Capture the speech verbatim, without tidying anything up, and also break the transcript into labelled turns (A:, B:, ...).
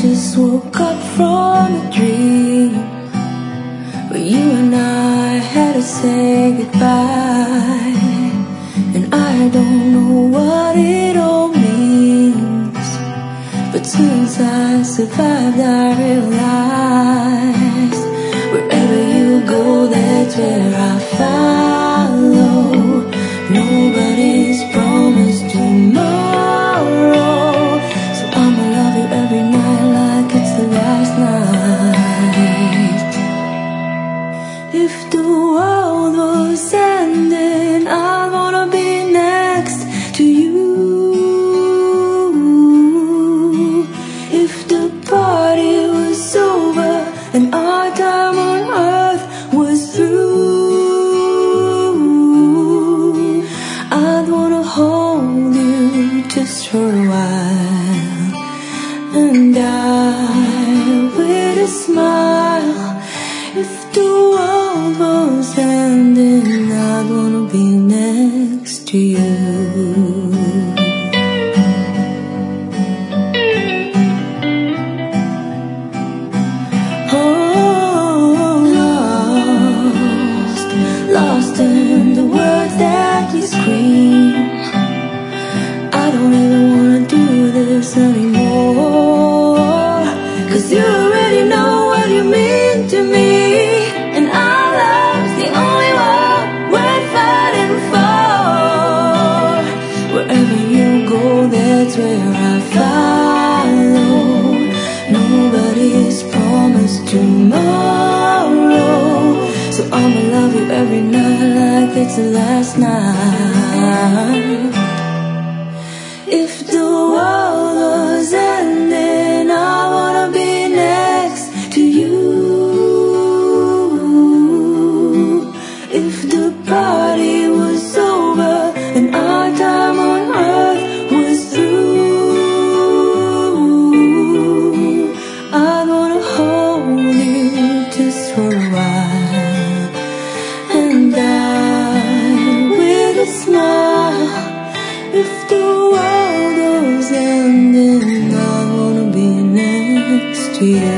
A: just woke up from a dream where you and I had to say goodbye, and I don't know what it all means, but since I survived I realized wherever you go, that's where I follow. Nobody's promised tomorrow, so I'ma love you every night like it's the last night. If the world was ending, I wanna be next to you. If the party was over and our time on earth was through, I'd wanna hold you just for a while, and I, with a smile, if the world was ending, I'd wanna be next to you. Lost in the words that you scream. I don't even wanna do this anymore, 'cause you already know what you mean to me, and our love's the only one worth fighting for. Wherever you go, that's where I follow. Nobody's promised tomorrow, so I'ma love you every night like it's the last night. If the world was ending, I wanna be next to you. If the party was over and our time on earth was through, I'd wanna hold you just for a while, and I, with a smile, if the world was ending, I wanna be next to you.